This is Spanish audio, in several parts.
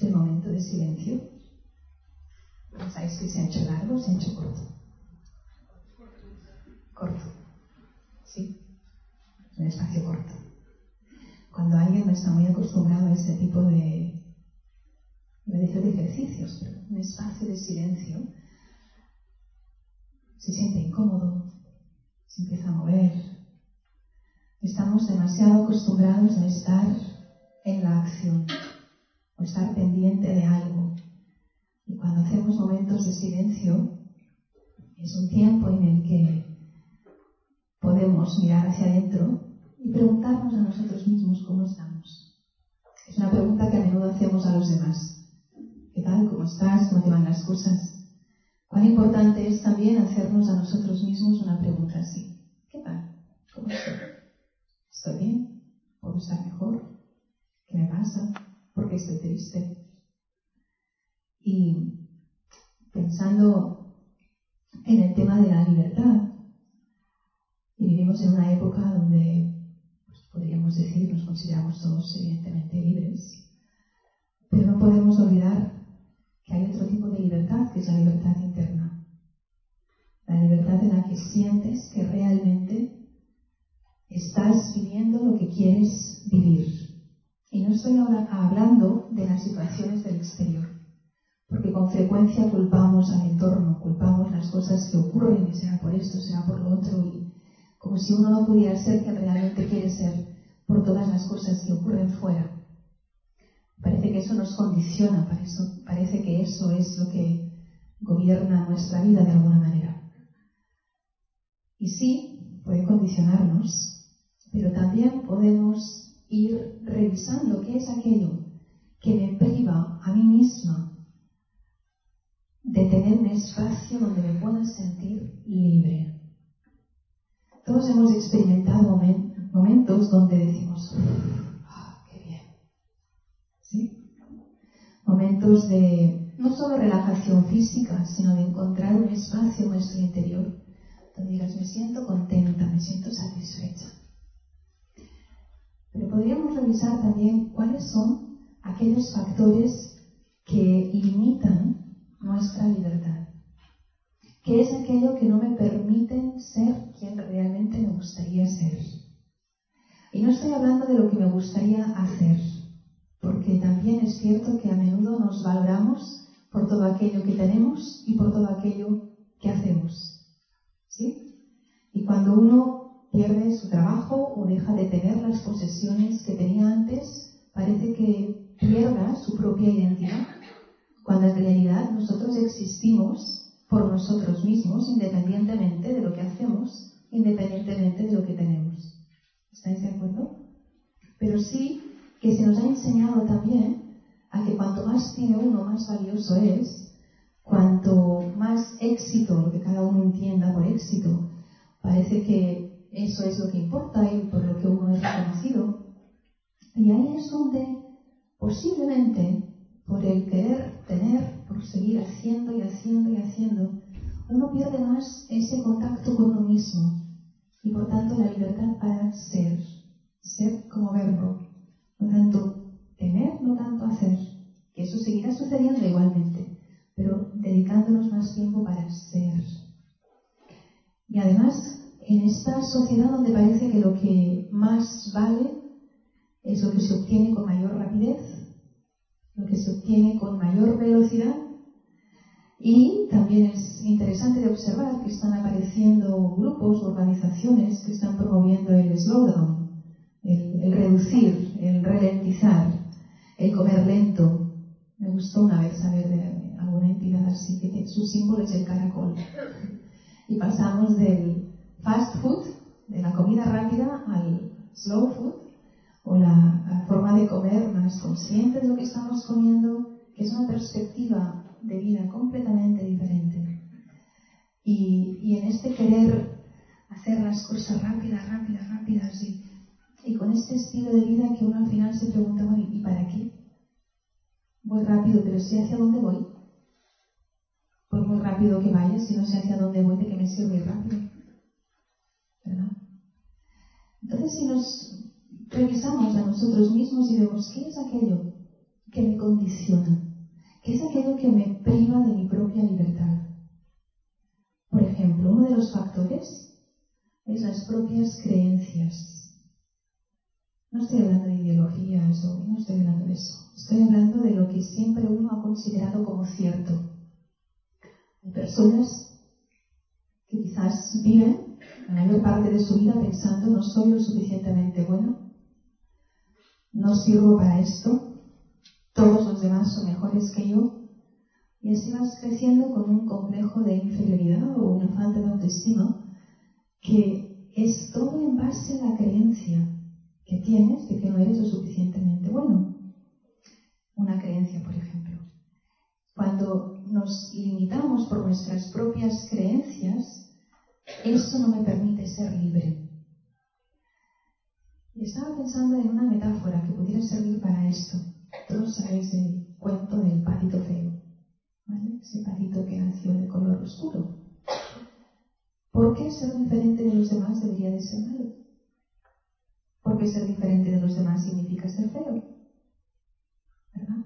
este momento de silencio? ¿Pensáis que se ha hecho largo o se ha hecho corto? Corto. Sí. Un espacio corto. Cuando alguien no está muy acostumbrado a ese tipo de ejercicios, pero un espacio de silencio, se siente incómodo, se empieza a mover. Estamos demasiado acostumbrados a estar en la acción o estar pendiente de algo. Y cuando hacemos momentos de silencio, es un tiempo en el que podemos mirar hacia adentro y preguntarnos a nosotros mismos cómo estamos. Es una pregunta que a menudo hacemos a los demás. ¿Qué tal? ¿Cómo estás? ¿Cómo te van las cosas? Cuán importante es también hacernos a nosotros mismos una pregunta así. ¿Qué tal? ¿Cómo estoy? ¿Estoy bien? ¿Puedo estar mejor? ¿Qué me pasa? ¿Por qué estoy triste? Y pensando en el tema de la libertad, y vivimos en una época donde, pues, podríamos decir, nos consideramos todos evidentemente libres, pero no podemos olvidar que hay otro tipo de libertad, que es la libertad interna. La libertad en la que sientes que realmente estás viviendo lo que quieres vivir. Y no estoy ahora hablando de las situaciones del exterior, porque con frecuencia culpamos al entorno, culpamos las cosas que ocurren, y será por esto, será por lo otro, y como si uno no pudiera ser quien realmente quiere ser por todas las cosas que ocurren fuera. Parece que eso nos condiciona, parece que eso es lo que gobierna nuestra vida de alguna manera. Y sí, puede condicionarnos, pero también podemos ir revisando qué es aquello que me priva a mí misma de tener un espacio donde me pueda sentir libre. Todos hemos experimentado momentos donde decimos, qué bien. ¿Sí? Momentos de no solo relajación física, sino de encontrar un espacio en nuestro interior donde digas, me siento contenta, me siento satisfecha. Pero podríamos revisar también cuáles son aquellos factores que limitan nuestra libertad. ¿Qué es aquello que no me permite ser quien realmente me gustaría ser? Y no estoy hablando de lo que me gustaría hacer, porque también es cierto que a menudo nos valoramos por todo aquello que tenemos y por todo aquello que hacemos. ¿Sí? Y cuando uno pierde su trabajo o deja de tener las posesiones que tenía antes, parece que pierda su propia identidad, cuando en realidad nosotros existimos por nosotros mismos, independientemente de lo que hacemos, independientemente de lo que tenemos. ¿Estáis de acuerdo? Pero sí que se nos ha enseñado también a que cuanto más tiene uno, más valioso es, cuanto más éxito, lo que cada uno entienda por éxito, parece que eso es lo que importa y por lo que uno es reconocido. Y ahí es donde posiblemente, por el querer tener, por seguir haciendo y haciendo y haciendo, uno pierde más ese contacto con uno mismo y por tanto la libertad para ser como verbo, no tanto tener, no tanto hacer, que eso seguirá sucediendo igualmente, pero dedicándonos más tiempo para ser. Y además, en esta sociedad donde parece que lo que más vale es lo que se obtiene con mayor rapidez, lo que se obtiene con mayor velocidad, y también es interesante de observar que están apareciendo grupos o organizaciones que están promoviendo el slowdown, el reducir, el ralentizar, el comer lento. Me gustó una vez saber de alguna entidad así que su símbolo es el caracol. Y pasamos del fast food, de la comida rápida, al slow food, o la forma de comer más consciente de lo que estamos comiendo, que es una perspectiva de vida completamente diferente. Y en este querer hacer las cosas rápidas, y con este estilo de vida que uno al final se pregunta, bueno, ¿y para qué? Voy rápido, pero sé hacia dónde voy. Por muy rápido que vaya, si no sé hacia dónde voy, ¿de qué me sirve ir rápido? ¿Verdad? Entonces, si nos revisamos a nosotros mismos y vemos qué es aquello que me condiciona, que es aquello que me priva de mi propia libertad. Por ejemplo, uno de los factores es las propias creencias. No estoy hablando de ideologías o no estoy hablando de eso. Estoy hablando de lo que siempre uno ha considerado como cierto. Hay personas que quizás viven la mayor parte de su vida pensando no soy lo suficientemente bueno, no sirvo para esto, todos los demás son mejores que yo, y así vas creciendo con un complejo de inferioridad o una falta de autoestima que es todo en base a la creencia que tienes de que no eres lo suficientemente bueno. Una creencia, por ejemplo. Cuando nos limitamos por nuestras propias creencias, eso no me permite ser libre. Y estaba pensando en una metáfora que pudiera servir para esto. Todos sabéis el cuento del patito feo, ¿vale? Ese patito que nació de color oscuro. ¿Por qué ser diferente de los demás debería de ser malo? ¿Por qué ser diferente de los demás significa ser feo? ¿Verdad?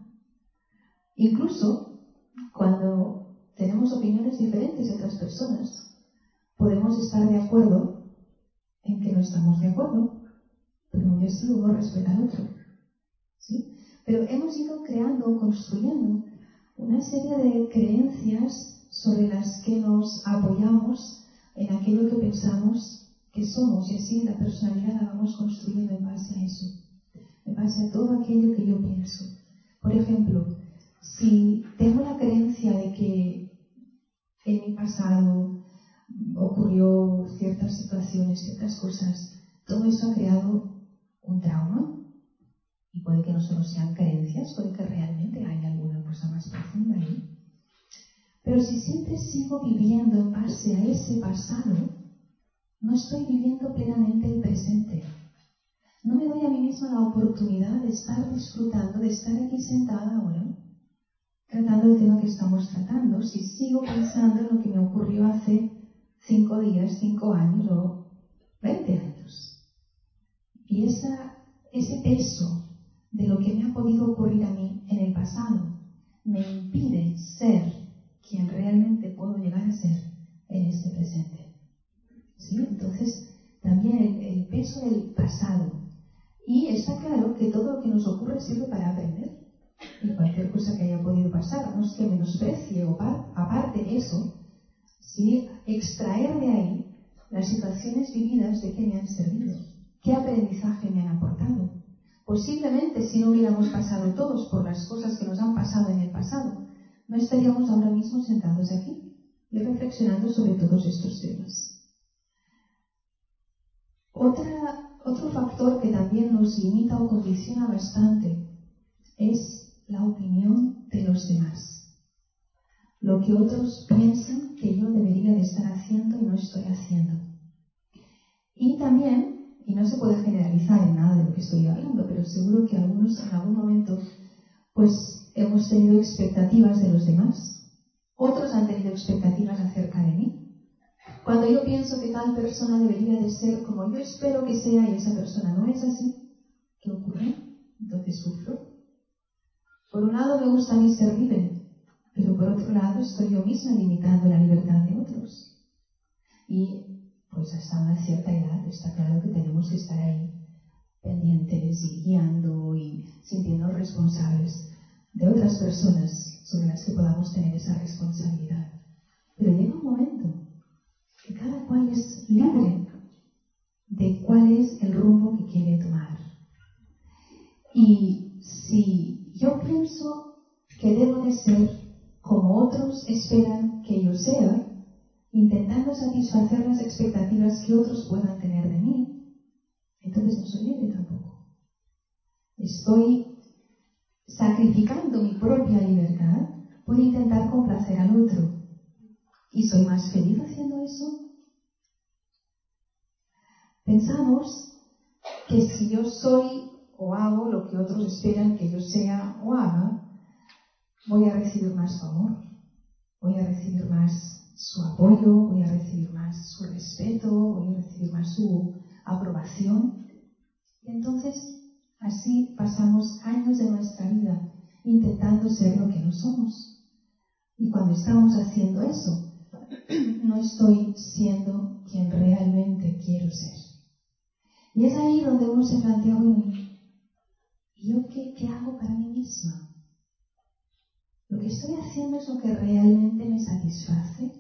Incluso cuando tenemos opiniones diferentes de otras personas, podemos estar de acuerdo en que no estamos de acuerdo, pero aún así uno respeta al otro. ¿Sí? Pero hemos ido creando o construyendo una serie de creencias sobre las que nos apoyamos en aquello que pensamos que somos, y así la personalidad la vamos construyendo en base a eso, en base a todo aquello que yo pienso. Por ejemplo, si tengo la creencia de que en mi pasado ocurrió ciertas situaciones, ciertas cosas, todo eso ha creado un trauma, y puede que no solo sean creencias, puede que realmente haya alguna cosa más profunda ahí. Pero si siempre sigo viviendo en base a ese pasado, no estoy viviendo plenamente el presente. No me doy a mí misma la oportunidad de estar disfrutando, de estar aquí sentada ahora, tratando el tema que estamos tratando, si sigo pensando en lo que me ocurrió hace 5 días, 5 años o 20 años. Y ese peso de lo que me ha podido ocurrir a mí en el pasado me impide ser quien realmente puedo llegar a ser en este presente. ¿Sí? Entonces, también el peso del pasado. Y está claro que todo lo que nos ocurre sirve para aprender. Y cualquier cosa que haya podido pasar, no es que menosprecie o aparte eso, ¿sí? Extraer de ahí las situaciones vividas de qué me han servido, qué aprendizaje me han aportado. Posiblemente si no hubiéramos pasado todos por las cosas que nos han pasado en el pasado, no estaríamos ahora mismo sentados aquí y reflexionando sobre todos estos temas. Otro factor que también nos limita o condiciona bastante es la opinión de los demás. Lo que otros piensan que yo debería de estar haciendo y no estoy haciendo. Y también, y no se puede generalizar en nada de lo que estoy hablando, pero seguro que algunos en algún momento pues hemos tenido expectativas de los demás. Otros han tenido expectativas acerca de mí. Cuando yo pienso que tal persona debería de ser como yo espero que sea y esa persona no es así, ¿qué ocurre? Entonces sufro. Por un lado me gusta a mí ser libre, pero por otro lado estoy yo misma limitando la libertad de otros. Y pues hasta una cierta edad está claro que tenemos que estar ahí pendientes y guiando y sintiéndonos responsables de otras personas sobre las que podamos tener esa responsabilidad. Pero llega un momento que cada cual es libre de cuál es el rumbo que quiere tomar. Y si yo pienso que debo de ser como otros esperan que yo sea, intentando satisfacer las expectativas que otros puedan tener de mí, entonces no soy libre tampoco. Estoy sacrificando mi propia libertad por intentar complacer al otro. ¿Y soy más feliz haciendo eso? Pensamos que si yo soy o hago lo que otros esperan que yo sea o haga, voy a recibir más su amor, voy a recibir más su apoyo, voy a recibir más su respeto, voy a recibir más su aprobación. Y entonces así pasamos años de nuestra vida intentando ser lo que no somos. Y cuando estamos haciendo eso, no estoy siendo quien realmente quiero ser. Y es ahí donde uno se plantea, bueno, ¿y yo qué hago para mí misma? ¿Lo que estoy haciendo es lo que realmente me satisface?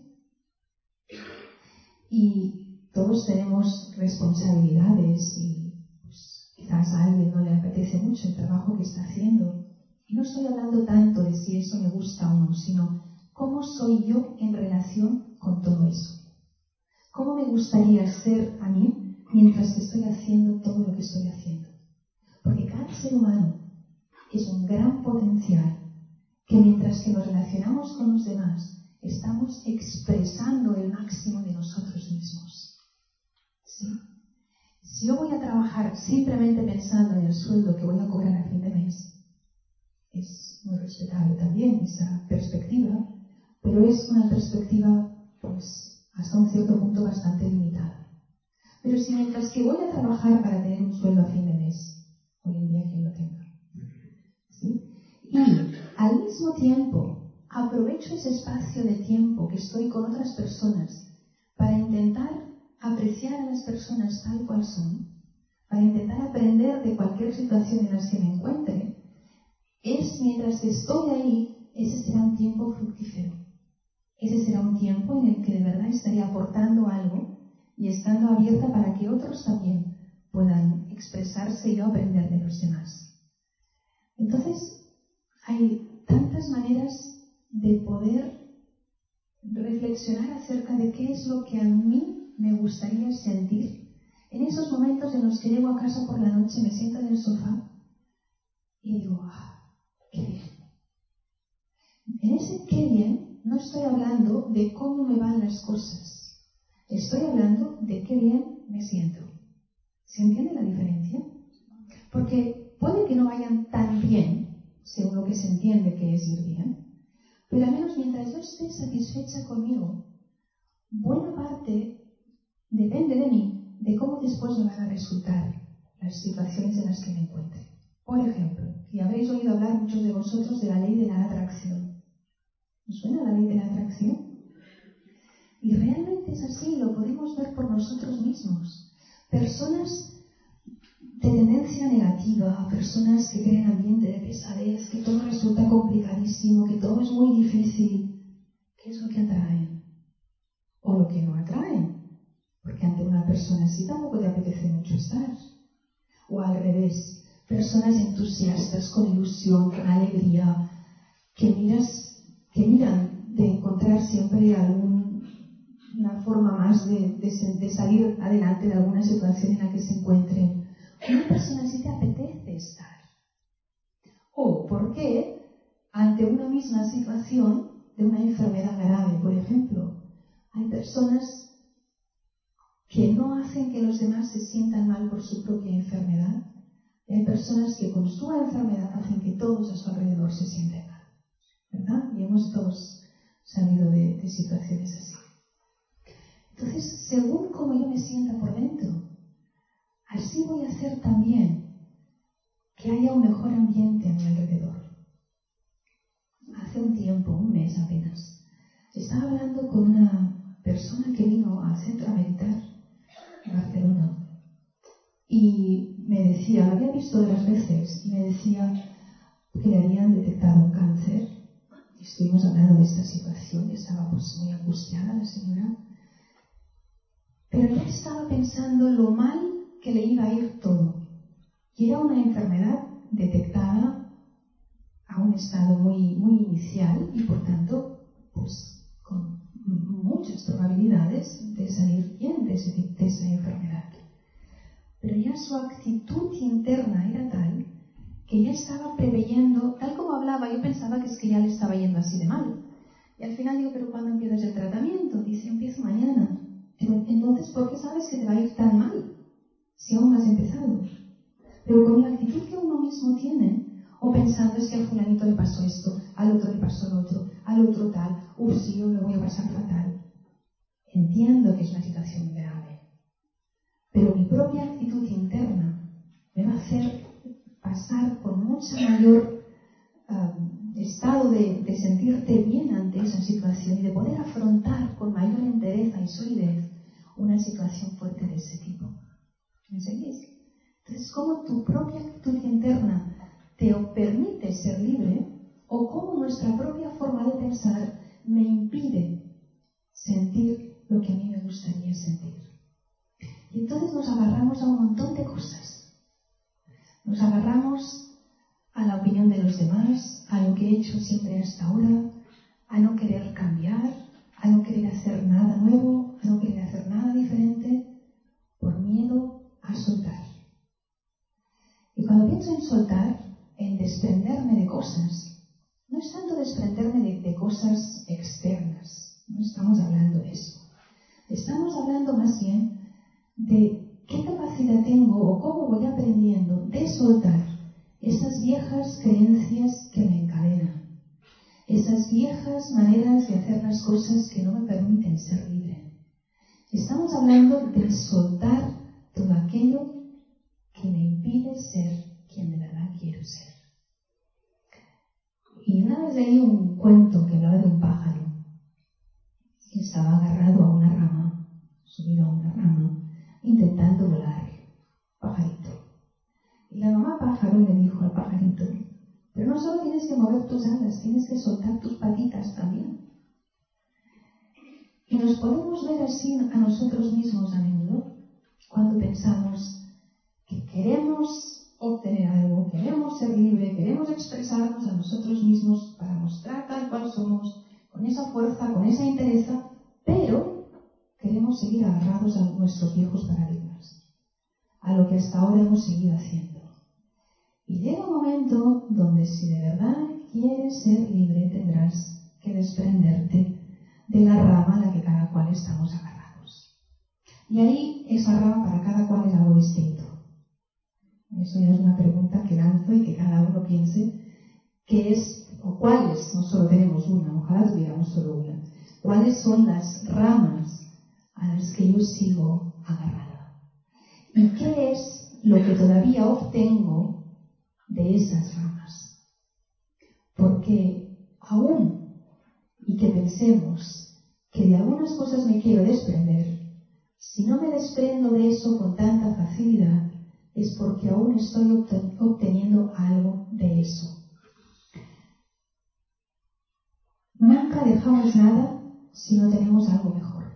Y todos tenemos responsabilidades y pues, quizás a alguien no le apetece mucho el trabajo que está haciendo. Y no estoy hablando tanto de si eso me gusta o no, sino cómo soy yo en relación con todo eso. ¿Cómo me gustaría ser a mí mientras que estoy haciendo todo lo que estoy haciendo? Porque cada ser humano es un gran potencial que mientras que nos relacionamos con los demás, estamos expresando el máximo de nosotros mismos. ¿Sí? Si yo voy a trabajar simplemente pensando en el sueldo que voy a cobrar a fin de mes, es muy respetable también esa perspectiva, pero es una perspectiva, pues, hasta un cierto punto bastante limitada. Pero si mientras que voy a trabajar para tener un sueldo a fin de mes, hoy en día quien lo tenga, ¿sí? Y al mismo tiempo aprovecho ese espacio de tiempo que estoy con otras personas para intentar apreciar a las personas tal cual son, para intentar aprender de cualquier situación en la que me encuentre, es mientras que estoy ahí, ese será un tiempo fructífero. Ese será un tiempo en el que de verdad estaré aportando algo y estando abierta para que otros también puedan expresarse y yo aprender de los demás. Entonces, hay tantas maneras de poder reflexionar acerca de qué es lo que a mí me gustaría sentir en esos momentos en los que llego a casa por la noche, me siento en el sofá y digo, qué bien. En ese qué bien no estoy hablando de cómo me van las cosas, estoy hablando de qué bien me siento. ¿Se entiende la diferencia? Porque puede que no vayan tan bien, según lo que se entiende que es ir bien, pero al menos mientras yo esté satisfecha conmigo, buena parte depende de mí, de cómo después me van a resultar las situaciones en las que me encuentre. Por ejemplo, y habréis oído hablar muchos de vosotros de la ley de la atracción. ¿Os suena la ley de la atracción? Y realmente es así, lo podemos ver por nosotros mismos. Personas de tendencia negativa, personas que crean ambiente de pesadez, que todo resulta complicadísimo, que todo es muy difícil. ¿Qué es lo que atraen? O lo que no atraen. Porque ante una persona así tampoco te apetece mucho estar. O al revés, personas entusiastas, con ilusión, con alegría, que miran de encontrar siempre una forma más de salir adelante de alguna situación en la que se encuentren. Una persona así te apetece estar. O, ¿por qué? Ante una misma situación de una enfermedad grave, por ejemplo, hay personas que no hacen que los demás se sientan mal por su propia enfermedad. Y hay personas que con su enfermedad hacen que todos a su alrededor se sienten mal. ¿Verdad? Y hemos todos sabido de situaciones así. Entonces, según como yo me sienta por dentro, así voy a hacer también que haya un mejor ambiente a mi alrededor. Hace un tiempo, un mes apenas, estaba hablando con una persona que vino al centro a meditar en Barcelona y me decía, lo había visto otras veces, y me decía que le habían detectado un cáncer. Y estuvimos hablando de esta situación y estaba pues muy angustiada la señora. Pero ya estaba pensando lo mal que le iba a ir todo. Y era una enfermedad detectada a un estado muy, muy inicial y por tanto, pues con muchas probabilidades de salir bien de esa enfermedad. Pero ya su actitud interna era tal que ya estaba preveyendo, tal como hablaba, yo pensaba que es que ya le estaba yendo así de mal. Y al final digo, ¿pero cuándo empiezas el tratamiento? Dice, empiezo mañana. Digo, entonces, ¿por qué sabes que te va a ir tan mal si aún no has empezado? Pero con la actitud que uno mismo tiene, o pensando es que a fulanito le pasó esto, al otro le pasó lo otro, al otro tal, sí, yo lo voy a pasar fatal. Entiendo que es una situación grave, pero mi propia actitud interna me va a hacer pasar con mucha mayor estado de sentirte bien ante esa situación y de poder afrontar con mayor entereza y solidez una situación fuerte de ese tipo. ¿Me seguís? Entonces, ¿cómo tu propia actitud interna te permite ser libre o cómo nuestra propia forma de pensar me impide sentir lo que a mí me gustaría sentir? Y entonces nos agarramos a un montón de cosas. Nos agarramos a la opinión de los demás, a lo que he hecho siempre hasta ahora, a no querer cambiar, a no querer hacer nada nuevo, a no querer hacer nada diferente, por miedo a soltar. Y cuando pienso en soltar, en desprenderme de cosas, no es tanto desprenderme de cosas externas, no estamos hablando de eso. Estamos hablando más bien de qué capacidad tengo o cómo voy aprendiendo de soltar esas viejas creencias que me encadenan, esas viejas maneras de hacer las cosas que no me permiten ser libre. Estamos hablando de soltar todo aquello que me impide ser quien de verdad quiero ser. Y una vez leí un cuento que hablaba de un pájaro que estaba agarrado a una rama, subido a una rama, intentando volar, pajarito. Y la mamá pájaro le dijo al pajarito, pero no solo tienes que mover tus alas, tienes que soltar tus patitas también. Y nos podemos ver así a nosotros mismos a menudo, cuando pensamos que queremos obtener algo, queremos ser libre, queremos expresarnos a nosotros mismos para mostrar tal cual somos, con esa fuerza, con esa entereza, pero queremos seguir agarrados a nuestros viejos paradigmas, a lo que hasta ahora hemos seguido haciendo. Y llega un momento donde si de verdad quieres ser libre tendrás que desprenderte de la rama a la que cada cual estamos agarrados. Y ahí esa rama para cada cual es algo distinto. Eso ya es una pregunta que lanzo y que cada uno piense qué es o cuáles, no solo tenemos una, ojalá tuviéramos solo una, cuáles son las ramas a las que yo sigo agarrada. ¿Y qué es lo que todavía obtengo de esas ramas? Porque aún, y que pensemos que de algunas cosas me quiero desprender, si no me desprendo de eso con tanta facilidad, es porque aún estoy obteniendo algo de eso. Nunca dejamos nada si no tenemos algo mejor.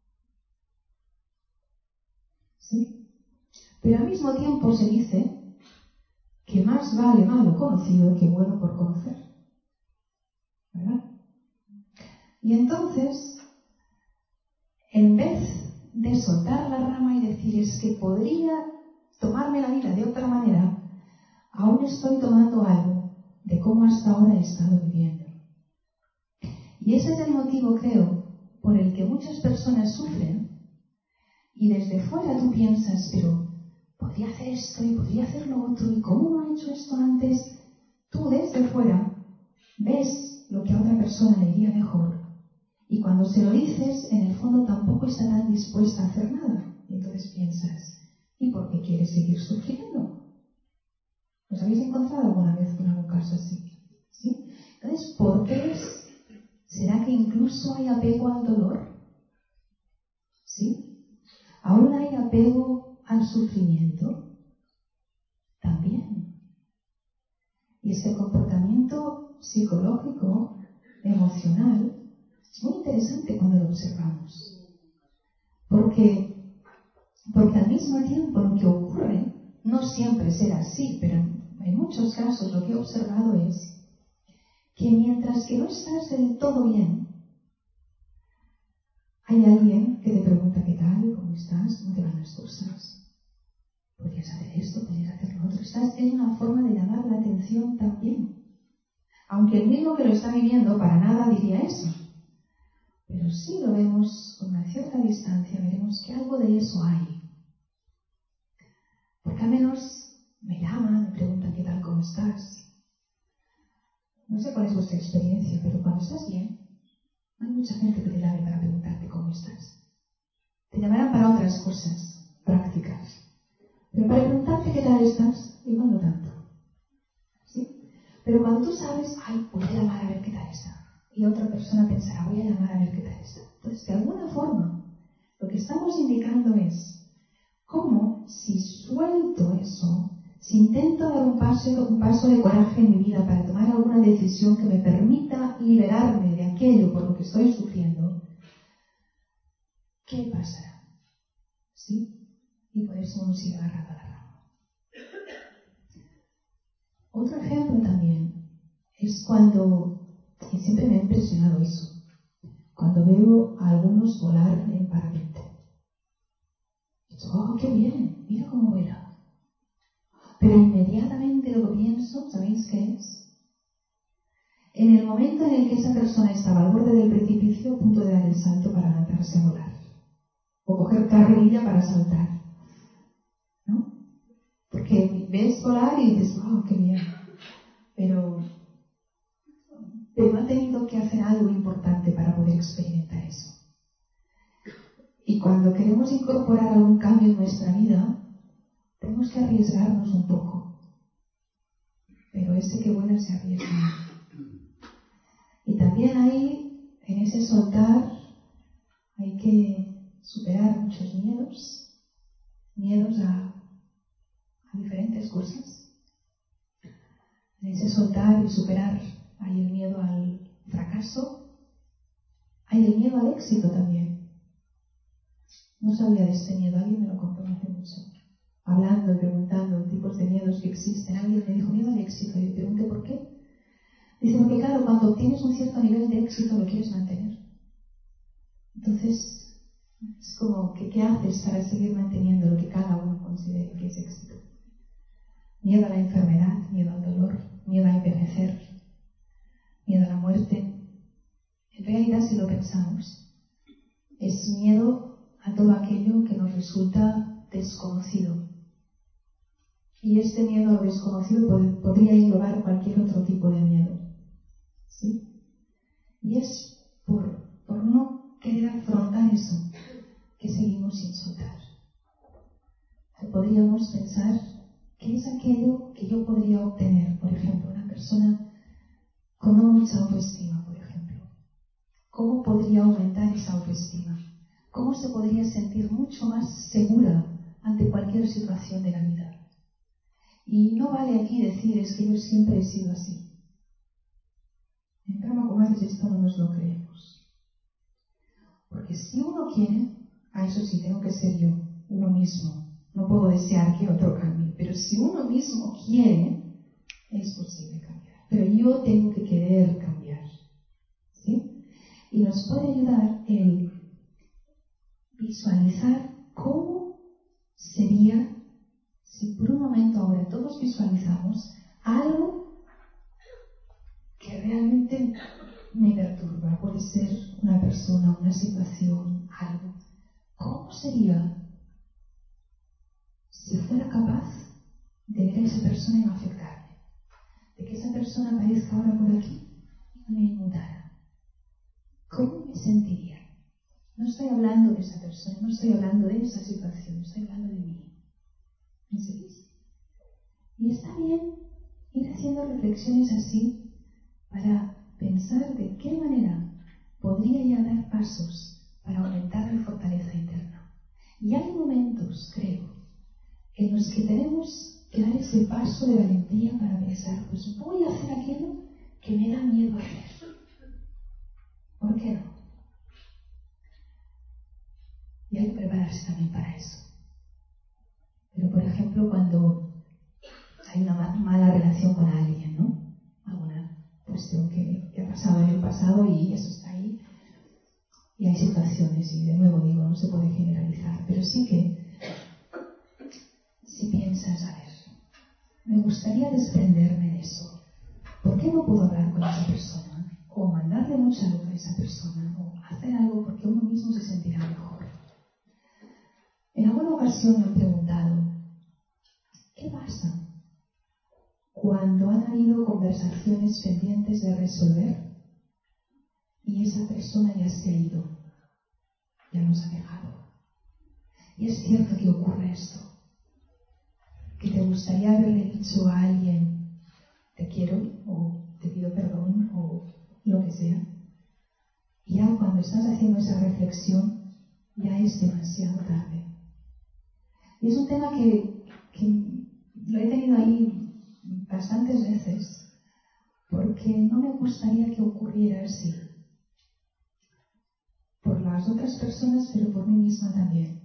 ¿Sí? Pero al mismo tiempo se dice que más vale malo conocido que bueno por conocer. ¿Verdad? Y entonces, en vez de soltar la rama y decir es que podría tomarme la vida de otra manera, aún estoy tomando algo de cómo hasta ahora he estado viviendo. Y ese es el motivo, creo, por el que muchas personas sufren y desde fuera tú piensas, pero podría hacer esto y podría hacer lo otro y cómo no ha hecho esto antes. Tú desde fuera ves lo que a otra persona le iría mejor y cuando se lo dices, en el fondo tampoco está tan dispuesta a hacer nada. Y entonces piensas, ¿y por qué quieres seguir sufriendo? ¿Os habéis encontrado alguna vez con algún caso así? ¿Sí? Entonces, ¿por qué es? ¿Será que incluso hay apego al dolor? ¿Sí? ¿Aún hay apego al sufrimiento? También. Y este comportamiento psicológico, emocional, es muy interesante cuando lo observamos. Porque al mismo tiempo lo que ocurre, no siempre será así, pero en muchos casos lo que he observado es que mientras que no estás del todo bien, hay alguien que te pregunta qué tal, cómo estás, cómo te van las cosas. Podrías hacer esto, podrías hacer lo otro. Estás en una forma de llamar la atención también. Aunque el mismo que lo está viviendo para nada diría eso. Pero si lo vemos con una cierta distancia, veremos que algo de eso hay. Porque al menos me llaman, me preguntan qué tal, cómo estás. No sé cuál es vuestra experiencia, pero cuando estás bien, no hay mucha gente que te llame para preguntarte cómo estás. Te llamarán para otras cosas prácticas. Pero para preguntarte qué tal estás, igual no tanto. ¿Sí? Pero cuando tú sabes, ay, voy a llamar a ver qué tal está. Y otra persona pensará, voy a llamar a ver qué tal está. Entonces, de alguna forma, lo que estamos indicando es cómo si suelto eso, si intento dar un paso de coraje en mi vida para tomar alguna decisión que me permita liberarme de aquello por lo que estoy sufriendo, ¿qué pasará? ¿Sí? Y por eso uno sigue agarrado a la rama. Otro ejemplo también es cuando, y siempre me ha impresionado eso, cuando veo a algunos volar en parapente. Y digo, oh, qué bien, mira cómo vuela. Pero inmediatamente lo que pienso, ¿sabéis qué es? En el momento en el que esa persona estaba al borde del precipicio, a punto de dar el salto para lanzarse a volar. O coger carrerilla para saltar. ¿No? Porque ves volar y dices, wow, qué bien. Pero ha tenido que hacer algo importante para poder experimentar eso. Y cuando queremos incorporar algún cambio en nuestra vida, tenemos que arriesgarnos un poco. Pero ese que vuela se arriesga. Y también ahí, en ese soltar, hay que superar muchos miedos a diferentes cosas. En ese soltar y superar hay el miedo al fracaso, hay el miedo al éxito también. No sabía de este miedo, alguien me lo contó hace mucho. Hablando y preguntando tipos de miedos que existen, alguien me dijo miedo al éxito y le pregunté por qué. Dice, porque claro, cuando obtienes un cierto nivel de éxito lo quieres mantener. Entonces, es como que ¿qué haces para seguir manteniendo lo que cada uno considere que es éxito? Miedo a la enfermedad, miedo al dolor, miedo a envejecer, miedo a la muerte. En realidad, si lo pensamos, es miedo a todo aquello que nos resulta desconocido. Y este miedo a lo desconocido podría englobar cualquier otro tipo de miedo. ¿Sí? Y es por no querer afrontar eso que seguimos sin soltar. Podríamos pensar qué es aquello que yo podría obtener, por ejemplo, una persona con no mucha autoestima, por ejemplo. ¿Cómo podría aumentar esa autoestima? ¿Cómo se podría sentir mucho más segura ante cualquier situación de la vida? Y no vale aquí decir, es que yo siempre he sido así. En Brahma Kumaris esto no nos lo creemos. Porque si uno quiere, eso sí, tengo que ser yo, uno mismo. No puedo desear que otro cambie, pero si uno mismo quiere, es posible cambiar. Pero yo tengo que querer cambiar. ¿Sí? Y nos puede ayudar el visualizar cómo sería si por un momento ahora todos visualizamos algo que realmente me perturba. Puede ser una persona, una situación, algo. ¿Cómo sería si fuera capaz de ver a esa persona y no afectarme? De que esa persona aparezca ahora por aquí y me inmutara. ¿Cómo me sentiría? No estoy hablando de esa persona, no estoy hablando de esa situación, estoy hablando de mí. ¿Me seguís? Y está bien ir haciendo reflexiones así para pensar de qué manera podría ya dar pasos para aumentar mi fortaleza interna. Y hay momentos, creo, en los que tenemos que dar ese paso de valentía para pensar, pues voy a hacer aquello que me da miedo hacer. ¿Por qué no? Y hay que prepararse también para eso. Pero, por ejemplo, cuando hay una mala relación con alguien, ¿no? Alguna cuestión que ha pasado en el pasado y eso está ahí. Y hay situaciones, y de nuevo digo, no se puede generalizar, pero sí que si piensas, a ver, me gustaría desprenderme de eso. ¿Por qué no puedo hablar con esa persona? O mandarle mucha luz a esa persona, o hacer algo porque uno mismo se sentirá mejor. En alguna ocasión me he preguntado, ¿qué pasa cuando han habido conversaciones pendientes de resolver y esa persona ya se ha ido, ya nos ha dejado? Y es cierto que ocurre esto, que te gustaría haberle dicho a alguien, te quiero o te pido perdón o lo que sea. Y ya cuando estás haciendo esa reflexión, ya es demasiado tarde. Y es un tema que lo he tenido ahí bastantes veces, porque no me gustaría que ocurriera así. Por las otras personas, pero por mí misma también.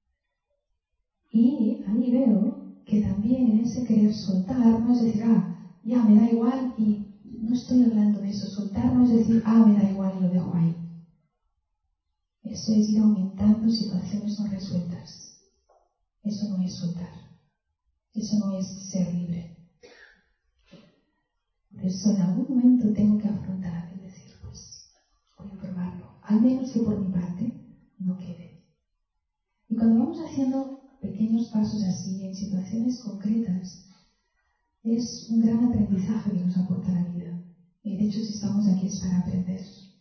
Y ahí veo que también en ese querer soltar, no es decir, ya me da igual, y no estoy hablando de eso. Soltar no es decir, me da igual y lo dejo ahí. Eso es ir aumentando situaciones no resueltas. Eso no es soltar. Eso no es ser libre. Por eso en algún momento tengo que afrontar y decir, pues voy a probarlo. Al menos que por mi parte no quede. Y cuando vamos haciendo pequeños pasos así en situaciones concretas, es un gran aprendizaje que nos aporta la vida. Y de hecho, si estamos aquí es para aprender.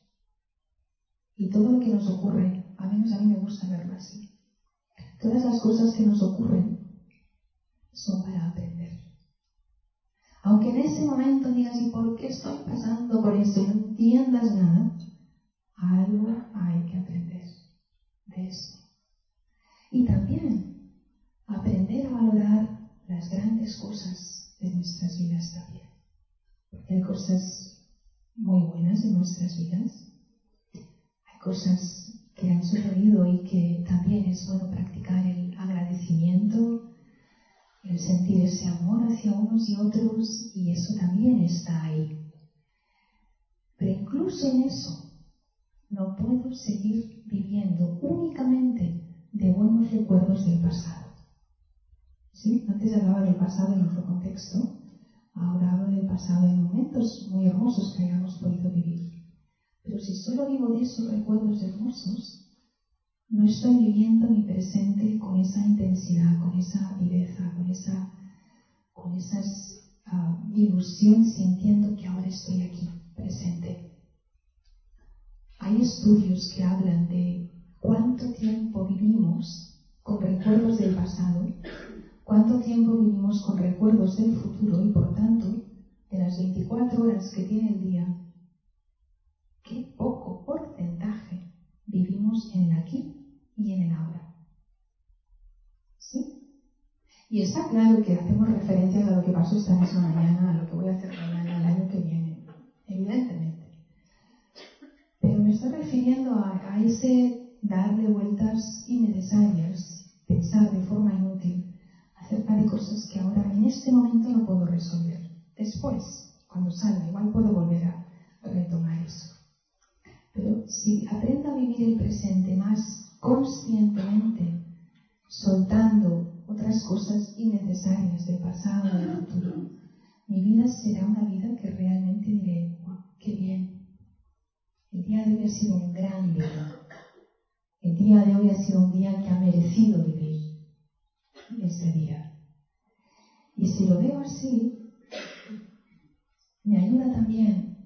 Y todo lo que nos ocurre, al menos a mí me gusta verlo así. Todas las cosas que nos ocurren son para aprender. Aunque en ese momento digas, ¿y por qué estoy pasando por eso? Y no entiendas nada, algo hay que aprender de eso. Y también aprender a valorar las grandes cosas de nuestras vidas también. Porque hay cosas muy buenas en nuestras vidas. Hay cosas que han sucedido y que también es bueno practicar el agradecimiento, el sentir ese amor hacia unos y otros, y eso también está ahí. Pero incluso en eso, no puedo seguir viviendo únicamente de buenos recuerdos del pasado. ¿Sí? Antes hablaba del pasado en otro contexto, ahora hablo del pasado en momentos muy hermosos que hayamos podido vivir. Pero si solo vivo de esos recuerdos hermosos, no estoy viviendo mi presente con esa intensidad, con esa viveza, con esa ilusión, sintiendo que ahora estoy aquí, presente. Hay estudios que hablan de cuánto tiempo vivimos con recuerdos del pasado, cuánto tiempo vivimos con recuerdos del futuro y, por tanto, de las 24 horas que tiene el día, qué poco porcentaje vivimos en el aquí y en el ahora. ¿Sí? Y está claro que hacemos referencias a lo que pasó esta misma mañana, a lo que voy a hacer mañana, el año que viene, evidentemente. Pero me estoy refiriendo a ese darle vueltas innecesarias, pensar de forma inútil acerca de cosas que ahora en este momento no puedo resolver. Después, cuando salga, igual puedo volver a retomar eso. Pero si aprendo a vivir el presente más conscientemente, soltando otras cosas innecesarias del pasado y del futuro, mi vida será una vida que realmente diré, wow, qué bien. El día de hoy ha sido un gran día. El día de hoy ha sido un día que ha merecido vivir ese día. Y si lo veo así, me ayuda también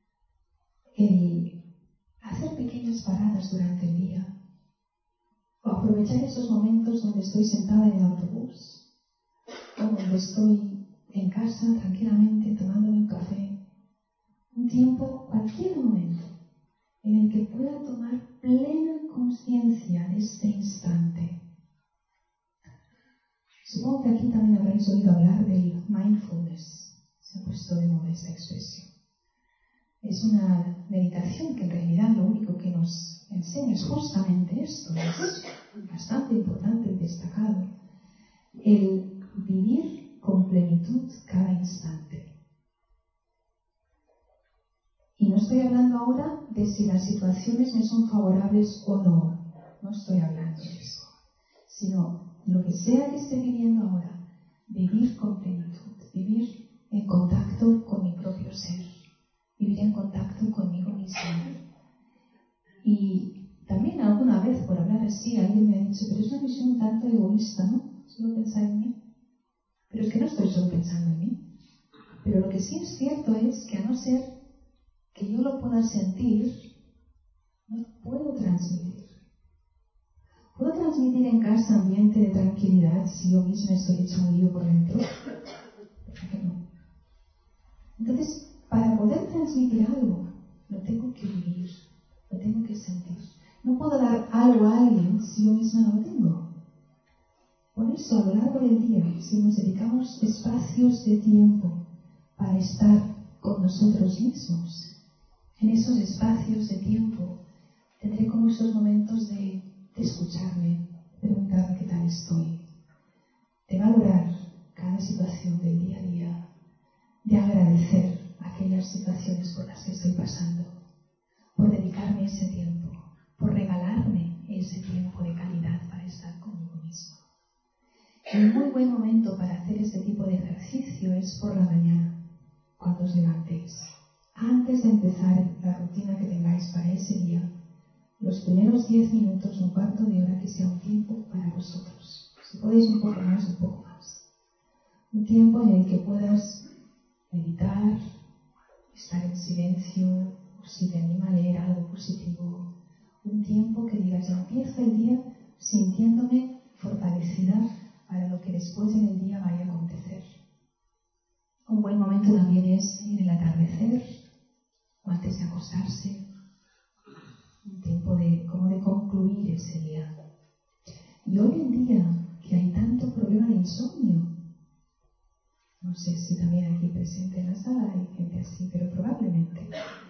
el hacer pequeñas paradas durante el día, o aprovechar esos momentos donde estoy sentada en el autobús, o donde estoy en casa tranquilamente tomándome un café, un tiempo, cualquier momento, en el que pueda tomar plena conciencia de este instante. Supongo que aquí también habréis oído hablar del mindfulness. Se ha puesto de moda esta expresión. Es una meditación que en realidad lo único que nos enseña es justamente esto. Es bastante importante y destacado. El vivir con plenitud cada instante. Y no estoy hablando ahora de si las situaciones me son favorables o no. No estoy hablando de eso. Sino lo que sea que esté viviendo ahora, vivir con plenitud, vivir en contacto con mi propio ser, vivir en contacto conmigo misma. Y también alguna vez, por hablar así, alguien me ha dicho, pero es una visión un tanto egoísta, ¿no? Solo pensar en mí. Pero es que no estoy solo pensando en mí. Pero lo que sí es cierto es que a no ser que yo lo pueda sentir, no puedo transmitir. ¿Puedo transmitir en casa ambiente de tranquilidad si yo misma estoy hecha un lío por dentro? ¿Por qué no? Entonces, para poder transmitir algo, lo tengo que vivir, lo tengo que sentir. No puedo dar algo a alguien si yo misma no lo tengo. Por eso, a lo largo del día, si nos dedicamos espacios de tiempo para estar con nosotros mismos, en esos espacios de tiempo tendré como esos momentos de escucharme, preguntarme qué tal estoy, de valorar cada situación del día a día, de agradecer aquellas situaciones por las que estoy pasando, por dedicarme ese tiempo, por regalarme ese tiempo de calidad para estar conmigo mismo. Un muy buen momento para hacer este tipo de ejercicio es por la mañana, cuando os levantéis. Antes de empezar la rutina que tengáis para ese día, los primeros 10 minutos, un cuarto de hora, que sea un tiempo para vosotros. Si podéis un poco más, un poco más. Un tiempo en el que puedas meditar, estar en silencio, o si te anima a leer algo positivo. Un tiempo que digas, ya empiezo el día sintiéndome fortalecida para lo que después en el día vaya a acontecer. Un buen momento también es en el atardecer o antes de acostarse. Un tiempo de concluir ese día. Y hoy en día, que hay tanto problema de insomnio, no sé si también aquí presente en la sala hay gente así, pero probablemente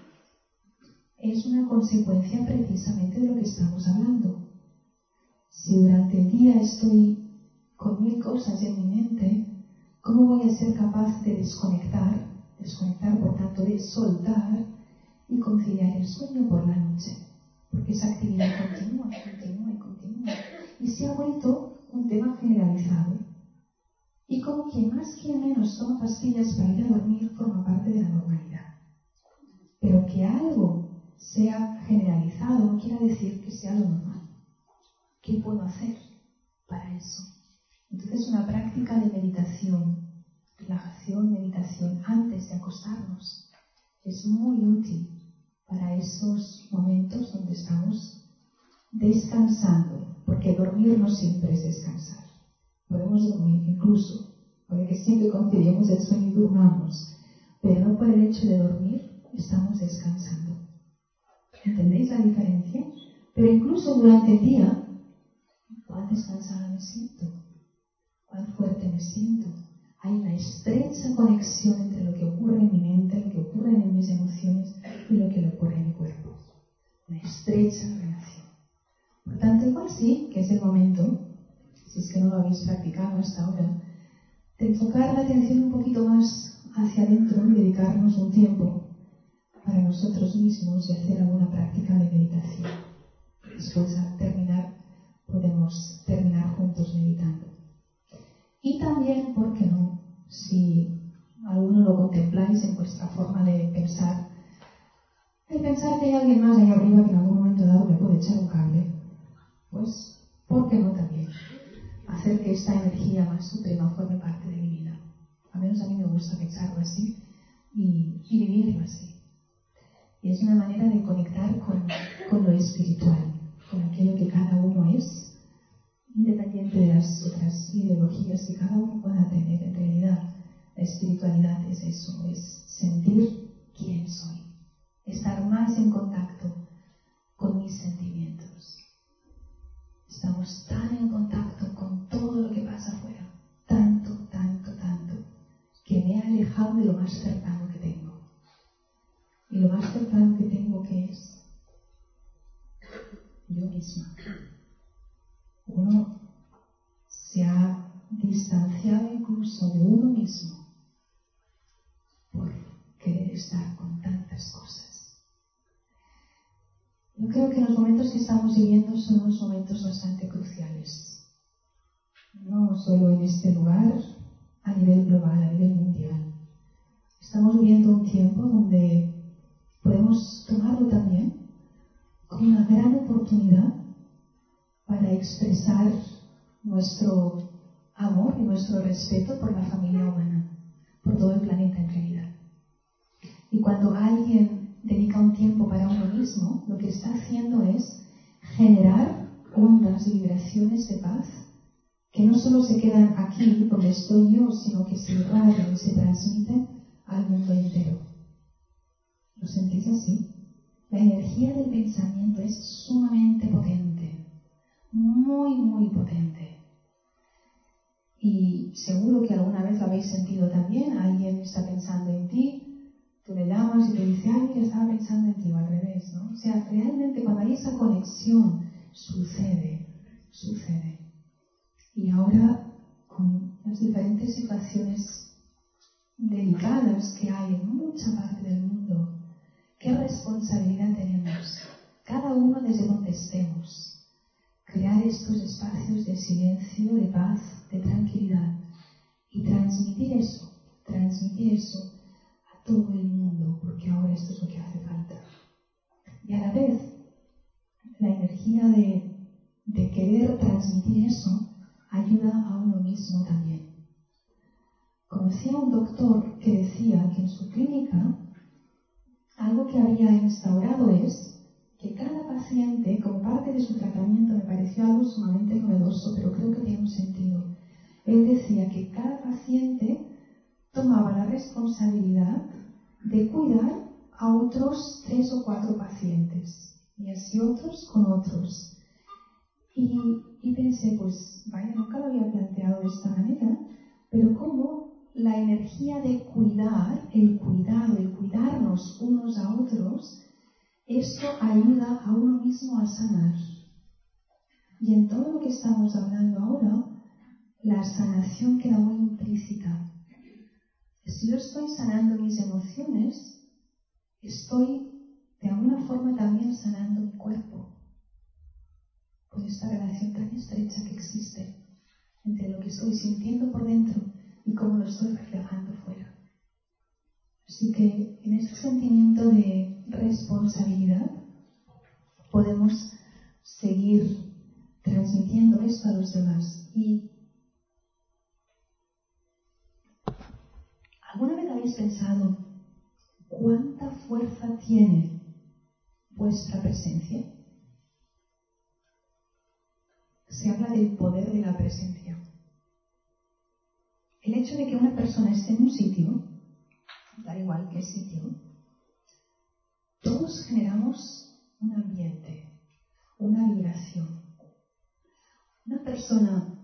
es una consecuencia precisamente de lo que estamos hablando. Si durante el día estoy con 1000 cosas en mi mente, ¿cómo voy a ser capaz de desconectar, por tanto de soltar y conciliar el sueño por la noche? Porque esa actividad continúa. Y se ha vuelto un tema generalizado. Y como quien más, quien menos toma pastillas para ir a dormir forma parte de la normalidad. Pero que algo sea generalizado no quiere decir que sea lo normal. ¿Qué puedo hacer para eso? Entonces, una práctica de meditación, relajación, meditación antes de acostarnos es muy útil para esos momentos donde estamos descansando, porque dormir no siempre es descansar. Podemos dormir incluso, puede que sí que conciliemos el sueño y durmamos, pero no por el hecho de dormir estamos descansando. ¿Entendéis la diferencia? Pero incluso durante el día, ¿cuán descansada me siento? ¿Cuán fuerte me siento? Hay una estrecha conexión entre lo que ocurre en mi mente, lo que ocurre en mis emociones y lo que ocurre en mi cuerpo. Una estrecha relación. Por tanto, igual sí que es el momento, si es que no lo habéis practicado hasta ahora, de enfocar la atención un poquito más hacia adentro y dedicarnos un tiempo para nosotros mismos y hacer alguna práctica de meditación. Después, al terminar, podemos terminar juntos meditando. Y también, ¿por qué no? Si alguno lo contempláis en vuestra forma de pensar, el pensar que hay alguien más allá arriba que en algún momento dado me puede echar un cable, pues, ¿por qué no también? Hacer que esta energía más suprema forme parte de mi vida. A menos a mí me gusta pensarlo así y vivirlo así. Y es una manera de conectar con lo espiritual, con aquello que cada uno es, independiente de las otras ideologías que cada uno pueda tener. En realidad, la espiritualidad es eso, es sentir quién soy, estar más en contacto con mis sentimientos. Estamos tan en contacto con todo lo que pasa afuera, tanto, que me he alejado de lo más cercano que tengo. Y lo más cercano que tengo, ¿qué es? Yo misma. Uno se ha distanciado incluso de uno mismo por querer estar con tantas cosas. Yo creo que los momentos que estamos viviendo son unos momentos bastante cruciales. No solo en este lugar, a nivel global, a nivel mundial. Estamos viviendo un tiempo donde podemos tomarlo también como una gran oportunidad para expresar nuestro amor y nuestro respeto por la familia humana, por todo el planeta en realidad. Y cuando alguien dedica un tiempo para uno mismo, lo que está haciendo es generar ondas y vibraciones de paz que no solo se quedan aquí donde estoy yo, sino que se irradian y se transmiten al mundo entero. ¿Lo sentís así? La energía del pensamiento es sumamente potente, muy, muy potente. Y seguro que alguna vez lo habéis sentido también. Alguien está pensando en ti, tú le llamas y te dice, ay, mira, estaba pensando en ti, o al revés, ¿no? O sea, realmente cuando hay esa conexión, sucede. Y ahora, con las diferentes situaciones delicadas que hay en mucha parte del mundo, ¿qué responsabilidad tenemos? Cada uno desde donde estemos. Crear estos espacios de silencio, de paz, de tranquilidad y transmitir eso a todo el mundo, porque ahora esto es lo que hace falta. Y a la vez, la energía de querer transmitir eso ayuda a uno mismo también. Conocí a un doctor que decía que en su clínica algo que había instaurado es que cada paciente, como parte de su tratamiento, me pareció algo sumamente novedoso, pero creo que tiene un sentido. Él decía que cada paciente tomaba la responsabilidad de cuidar a otros 3 o 4 pacientes, y así otros con otros. Y pensé, pues vaya, nunca lo había planteado de esta manera, pero cómo la energía de cuidar, el cuidado, el cuidarnos unos a otros, esto ayuda a uno mismo a sanar. Y en todo lo que estamos hablando ahora, la sanación queda muy implícita. Si yo estoy sanando mis emociones, estoy de alguna forma también sanando mi cuerpo. Por esta relación tan estrecha que existe entre lo que estoy sintiendo por dentro y cómo lo estoy reflejando fuera. Así que en este sentimiento de responsabilidad podemos seguir transmitiendo esto a los demás. ¿Y alguna vez habéis pensado cuánta fuerza tiene vuestra presencia? Se habla del poder de la presencia. El hecho de que una persona esté en un sitio, da igual qué sitio, todos generamos un ambiente, una vibración. Una persona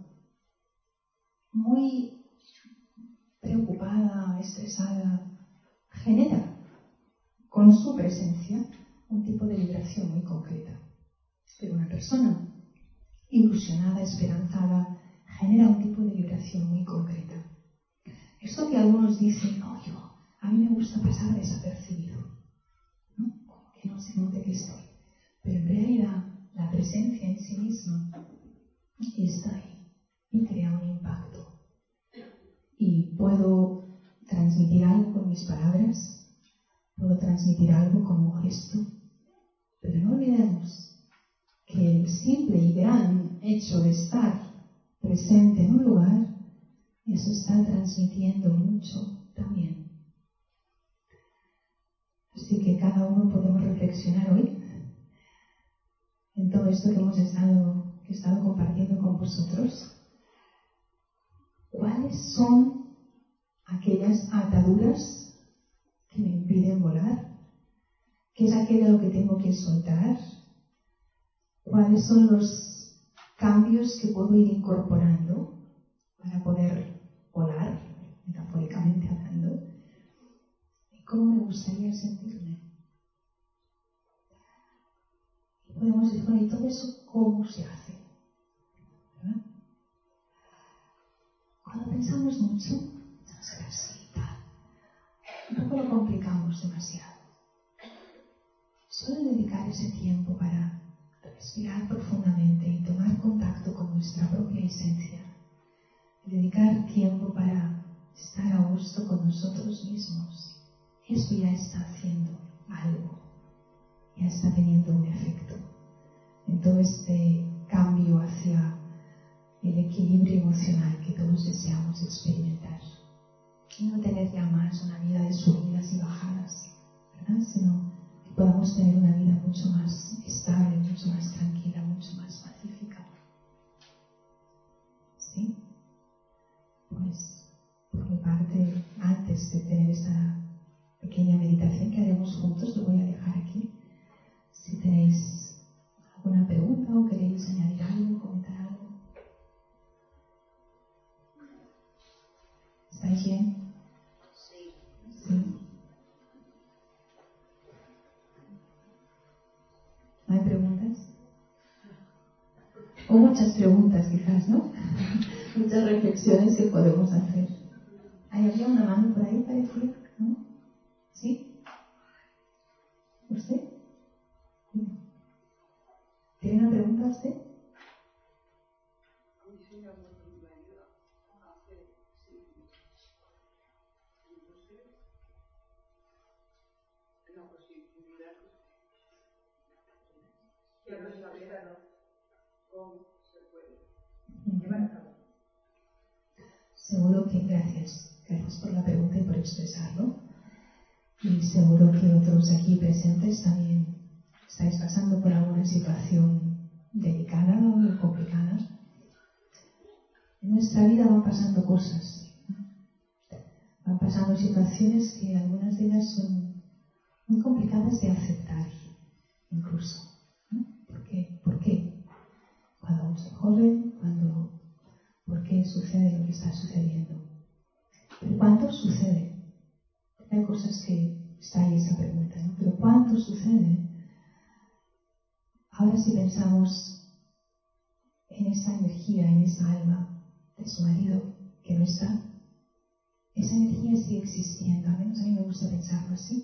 muy preocupada, estresada, genera con su presencia un tipo de vibración muy concreta. Pero una persona ilusionada, esperanzada, genera un tipo de vibración muy concreta. Esto que algunos dicen, no, a mí me gusta pasar desapercibido, ¿no? Como que no se note que estoy. Pero en realidad la presencia en sí misma está ahí y crea un impacto. Y puedo transmitir algo con mis palabras, puedo transmitir algo con un gesto, pero no olvidemos que el simple y gran hecho de estar presente en un lugar, eso está transmitiendo mucho también. Así que cada uno podemos reflexionar hoy en todo esto que he estado compartiendo con vosotros. ¿Cuáles son aquellas ataduras que me impiden volar? ¿Qué es aquello a lo que tengo que soltar? ¿Cuáles son los cambios que puedo ir incorporando para poder volar, metafóricamente hablando? ¿Y cómo me gustaría sentirme? Y podemos decir, bueno, ¿y todo eso cómo se hace? ¿Verdad? Cuando pensamos mucho, vamos a ver así, un poco lo complicamos demasiado. Solo dedicar ese tiempo para respirar profundamente y tomar contacto con nuestra propia esencia. Y dedicar tiempo para estar a gusto con nosotros mismos. Eso ya está haciendo algo. Ya está teniendo un efecto. En todo este cambio hacia el equilibrio emocional que todos deseamos experimentar. Y no tener ya más una vida de subidas y bajadas, ¿verdad? Sino que podamos tener una vida mucho más estable, mucho más tranquila, mucho más pacífica. ¿Sí? Pues, por mi parte, antes de tener esta meditación que haremos juntos lo voy a dejar aquí. Si tenéis alguna pregunta o queréis añadir algo, comentar algo. ¿Estáis bien? Sí. ¿No hay preguntas? O muchas preguntas quizás, ¿no? Muchas reflexiones que podemos hacer. ¿Ahí había una mano por ahí, parecía? ¿No? ¿Sí? ¿Usted? ¿Tiene una pregunta usted? A mí se me ha muerto mi marido hace 6 meses. Entonces, la posibilidad que quiero saber cómo se puede llevar a cabo. Seguro que gracias por la pregunta y por expresarlo. Y seguro que otros aquí presentes también estáis pasando por alguna situación delicada o complicada. En nuestra vida van pasando cosas, van pasando situaciones que algunas de ellas son muy complicadas de aceptar, incluso. ¿No? ¿Por qué? Cuando aún soy joven, ¿por qué sucede lo que está sucediendo? Pero ¿cuánto sucede? Hay cosas que está ahí esa pregunta, ¿no? Pero ¿cuánto sucede? Ahora si pensamos en esa energía, en esa alma de su marido que no está, esa energía sigue existiendo, al menos a mí me gusta pensarlo así.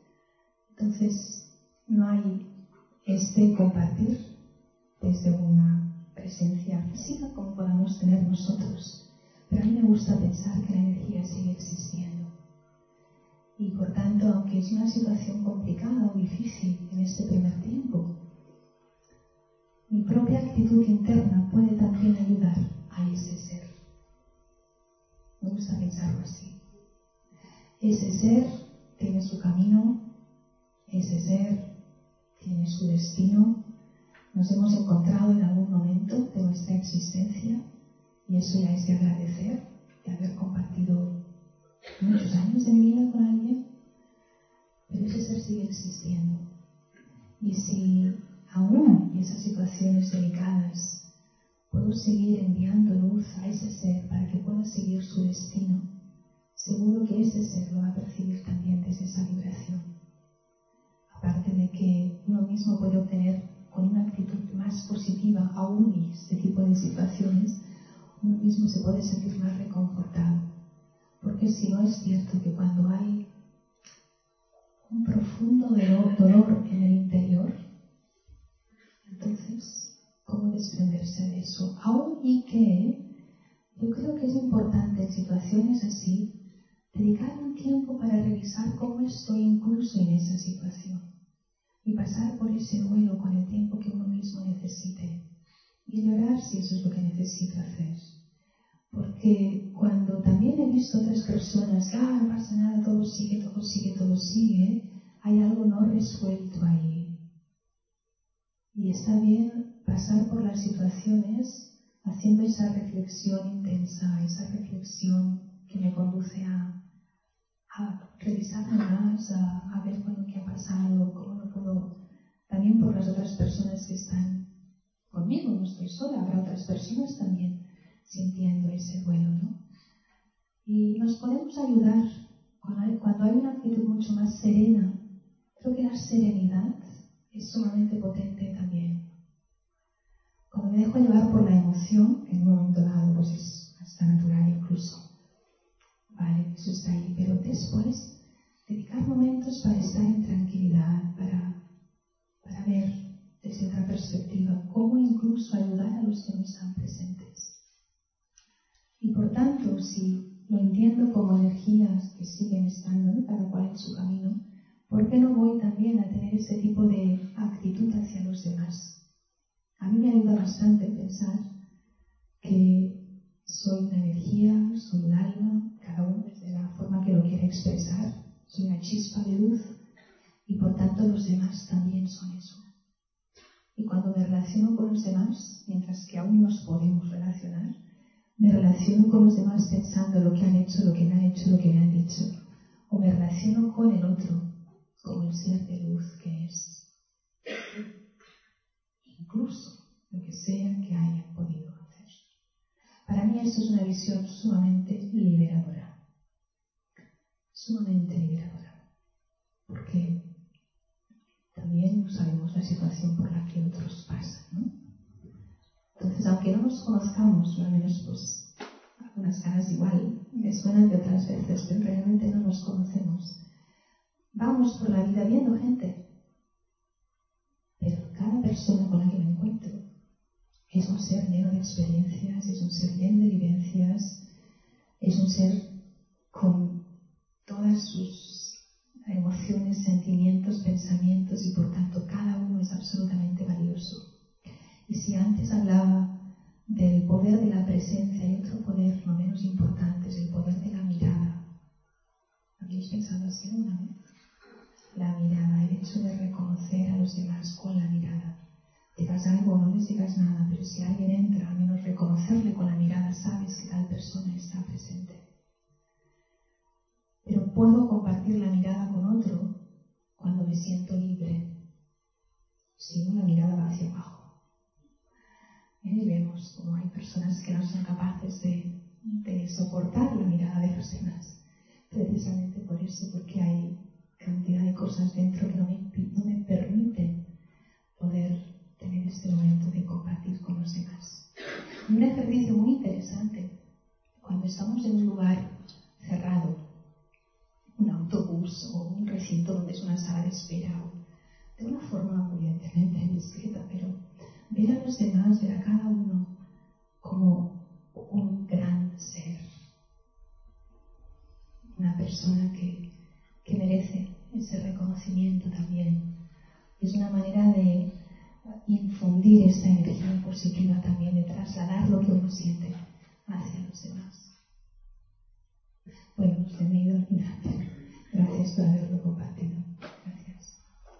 Entonces no hay compartir desde una presencia física como podamos tener nosotros, pero a mí me gusta pensar que la energía sigue existiendo. Y por tanto, aunque es una situación complicada o difícil en este primer tiempo, mi propia actitud interna puede también ayudar a ese ser. Me gusta pensarlo así. Ese ser tiene su camino, ese ser tiene su destino. Nos hemos encontrado en algún momento de nuestra existencia y eso ya es de agradecer, de haber compartido muchos años de mi vida con alguien, pero ese ser sigue existiendo. Y si aún en esas situaciones delicadas puedo seguir enviando luz a ese ser para que pueda seguir su destino, seguro que ese ser lo va a percibir también desde esa vibración. Aparte de que uno mismo puede obtener con una actitud más positiva aún en este tipo de situaciones, uno mismo se puede sentir más reconfortado. Porque si no es cierto que cuando hay un profundo dolor en el interior, entonces, ¿cómo desprenderse de eso? Aún y que yo creo que es importante en situaciones así dedicar un tiempo para revisar cómo estoy incluso en esa situación y pasar por ese duelo con el tiempo que uno mismo necesite y llorar si eso es lo que necesito hacer. Porque cuando también he visto otras personas, no pasa nada, todo sigue, hay algo no resuelto ahí. Y está bien pasar por las situaciones haciendo esa reflexión intensa, esa reflexión que me conduce a revisarme más, a ver bueno, qué ha pasado, cómo lo puedo, también por las otras personas que están conmigo, no estoy sola, habrá otras personas también sintiendo ese duelo, ¿no? Y nos podemos ayudar cuando hay una actitud mucho más serena. Creo que la serenidad es sumamente potente también. Cuando me dejo llevar por la emoción, en un momento dado, pues es hasta natural incluso. Vale, eso está ahí, pero después dedicar momentos para estar en tranquilidad, para ver desde otra perspectiva cómo incluso ayudar a los que no están presentes. Y por tanto, si lo entiendo como energías que siguen estando, ¿no? Cada cual en su camino, ¿por qué no voy también a tener ese tipo de actitud hacia los demás? A mí me ayuda bastante pensar que soy una energía, soy un alma, cada uno desde la forma que lo quiera expresar, soy una chispa de luz y por tanto los demás también son eso. Y cuando me relaciono con los demás, mientras que aún nos podemos relacionar, me relaciono con los demás pensando lo que han hecho, lo que me han hecho, lo que me han dicho. O me relaciono con el otro como el ser de luz que es, incluso lo que sea que hayan podido hacer. Para mí esto es una visión sumamente liberadora, porque también sabemos la situación por la que otros pasan, ¿no? Entonces, aunque no nos conozcamos, o al menos pues algunas caras igual me suenan de otras veces, pero realmente no nos conocemos. Vamos por la vida viendo gente, pero cada persona con la que me encuentro es un ser lleno de experiencias, es un ser lleno de vivencias, es un ser con todas sus emociones, sentimientos, pensamientos, y por tanto cada uno es absolutamente valioso. Y si antes hablaba del poder de la presencia, hay otro poder no menos importante, es el poder de la mirada. ¿Habéis pensado así alguna vez? La mirada, el hecho de reconocer a los demás con la mirada. Digas algo o no les digas nada, pero si alguien entra, al menos reconocerle con la mirada, sabes que tal persona está presente. Pero puedo compartir la mirada con otro cuando me siento libre, si una mirada va hacia abajo. Y vemos como hay personas que no son capaces de soportar la mirada de los demás, precisamente por eso, porque hay cantidad de cosas dentro que no me permiten poder tener este momento de compartir con los demás. Y un ejercicio muy interesante, cuando estamos en un lugar cerrado, un autobús o un recinto donde es una sala de espera, de una forma evidentemente discreta, pero ver a los demás, ver a cada uno como un gran ser, una persona que merece ese reconocimiento también. Es una manera de infundir esta energía positiva también, de trasladar lo que uno siente hacia los demás. Bueno, se me ha ido al final, pero gracias por haberlo compartido. Gracias.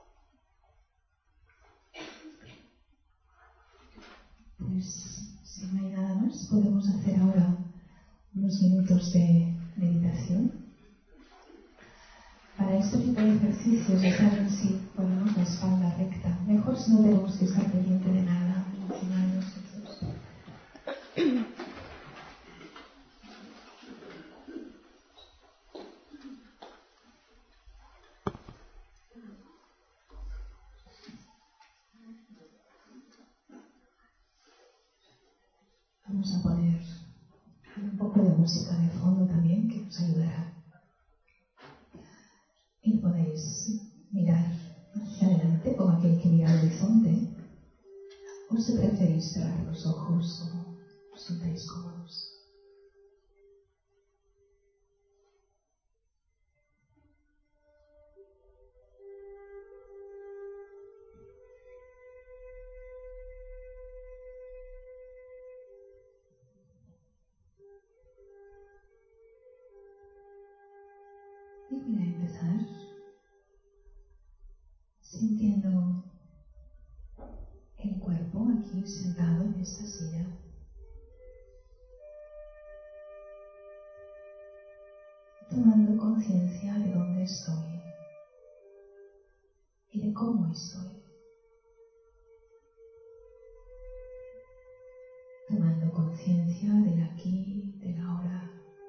Pues, si no hay nada más, podemos hacer ahora unos minutos de meditación. Para este tipo de ejercicios, ya saben, si ponemos la espalda recta, mejor si no tenemos que estar pendiente de nada encima de nosotros. Vamos a poner un poco de música de fondo también, que nos ayudará. Y podéis mirar hacia adelante como aquel que mira al horizonte, o si preferís cerrar los ojos o os sintáis cómodos. Y voy a empezar sintiendo el cuerpo aquí sentado en esta silla. Tomando conciencia de dónde estoy y de cómo estoy. Tomando conciencia del aquí, del ahora.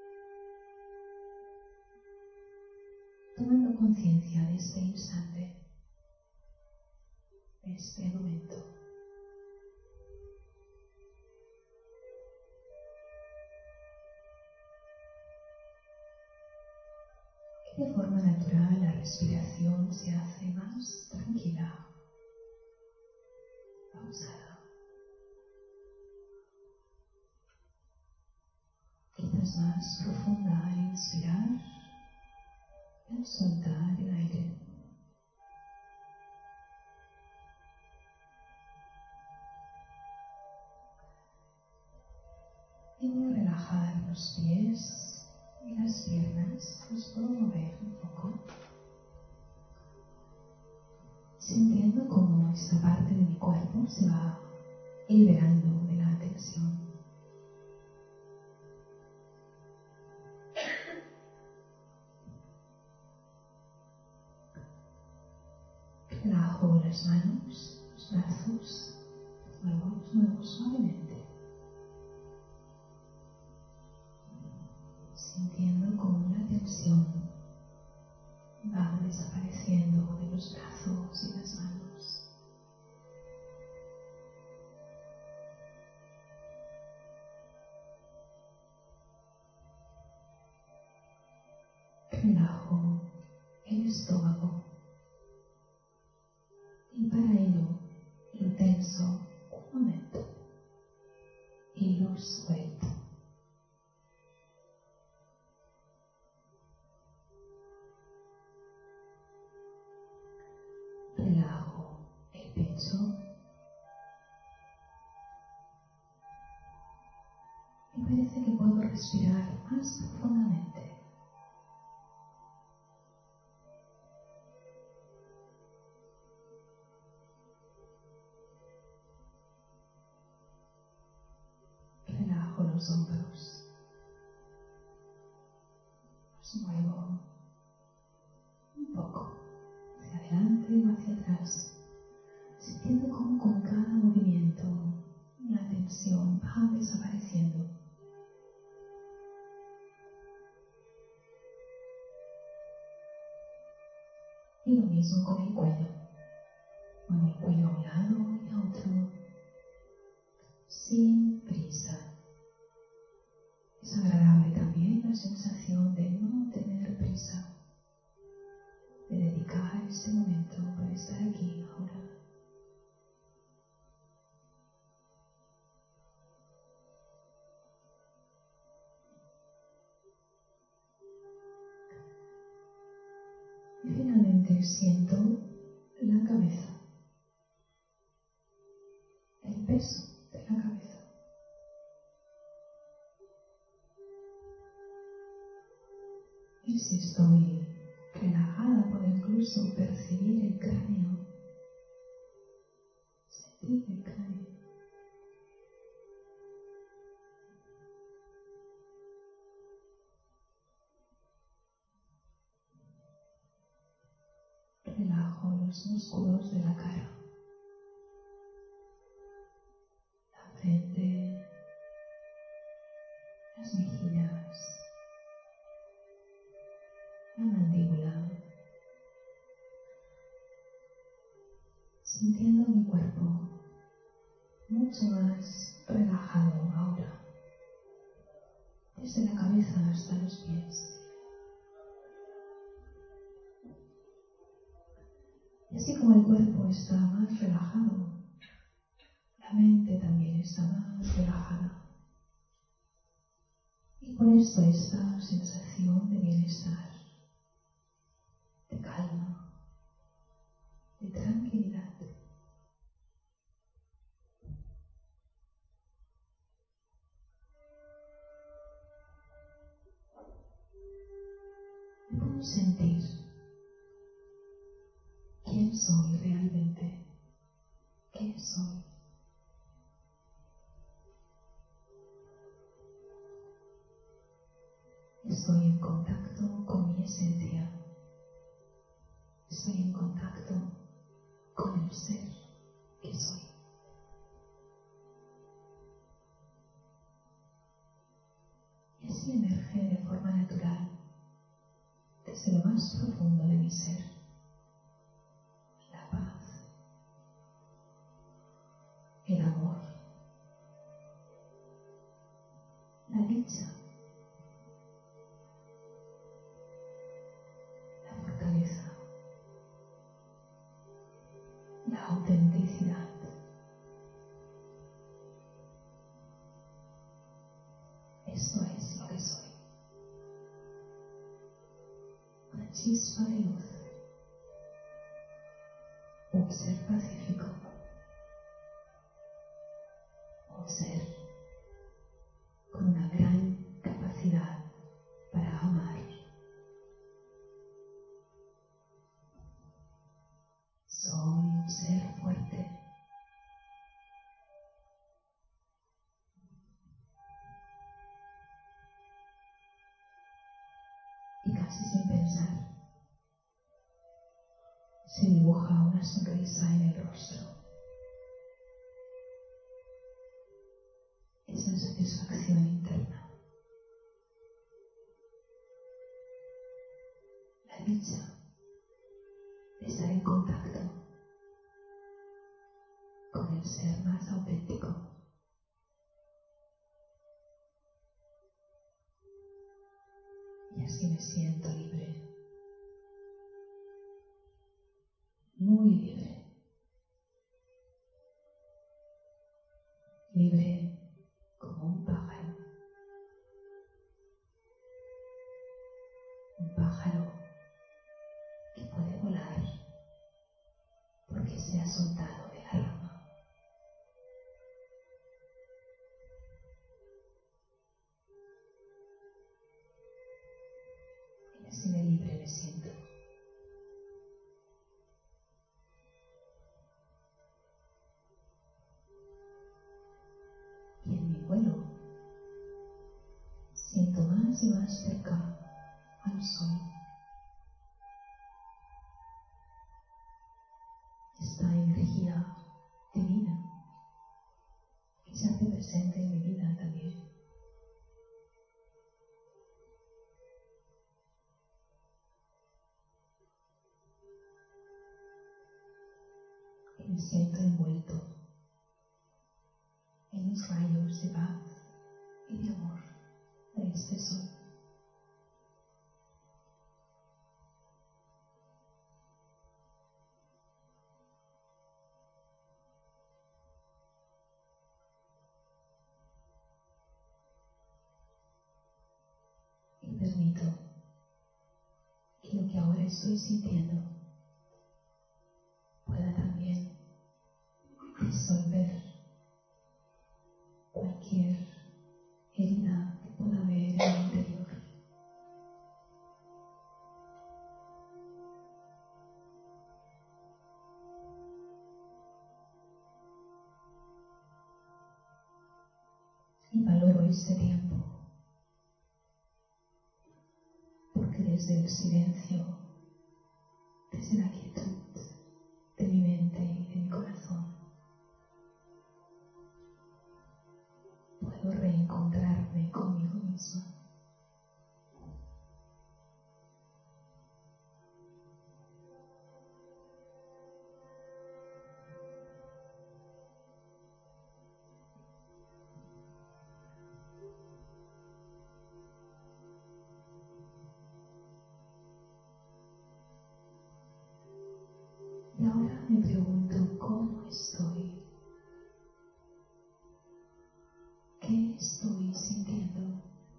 Tomando conciencia de este instante, de este momento. Que de forma natural la respiración se hace más tranquila, pausada. Quizás más profunda al inspirar y al soltar el aire. Y voy a relajar los pies y las piernas, los puedo mover un poco, sintiendo cómo esta parte de mi cuerpo se va liberando de la tensión. las manos, los brazos, muevo suavemente, sintiendo como la tensión va desapareciendo de los brazos y las manos. Relajo el estómago y para ello lo tenso un momento y lo suelto. Relajo el pecho y parece que puedo respirar más profundamente. Relajo los hombros, los muevo un poco hacia adelante o hacia atrás, sintiendo cómo con cada movimiento la tensión va desapareciendo. Y lo mismo con el cuello. Muevo el cuello a un lado y a otro, sin prisa. Es agradable también la sensación de no tener prisa, de dedicar este momento para estar aquí ahora. Y finalmente siento la cabeza, el peso de la cabeza. Y si estoy relajada, puedo incluso percibir el cráneo, sentir el cráneo. Relajo los músculos de la cara, la frente, las mejillas, la mandíbula, sintiendo mi cuerpo mucho más relajado ahora, desde la cabeza hasta los pies. Y así como el cuerpo está más relajado, la mente también está más relajada. Y por esto esta sensación de bienestar, de calma, de tranquilidad. Y puedo sentir quién soy realmente, qué soy. Estoy en contacto con mi esencia. Estoy en contacto con el ser que soy. Y así emerge de forma natural, desde lo más profundo de mi ser, la paz, el amor, la dicha, la fortaleza, la autenticidad. Esto es lo que soy. Una chispa de luz, un ser pacífico, un ser con una gran capacidad para amar. Soy un ser fuerte. Y casi sin pensar, se dibuja una una sonrisa en el rostro. Esa satisfacción interna. La dicha de estar en contacto con el ser más auténtico. Y así me siento libre, muy libre, libre como un pájaro que puede volar porque se ha soltado de la rama. Y así de libre me siento. Y en mi vuelo siento más y más cerca al sol. Esta energía divina que se hace presente en mi vida también. Y me siento envuelto en los rayos de paz y de amor de este sol. Y permito que lo que ahora estoy sintiendo pueda también disolver cualquier herida que pueda haber en el interior. Y valoro este tiempo, porque desde el silencio, desde la quietud de mi mente y de mi corazón, puedo reencontrarme conmigo misma. Y ahora me pregunto cómo estoy, qué estoy sintiendo.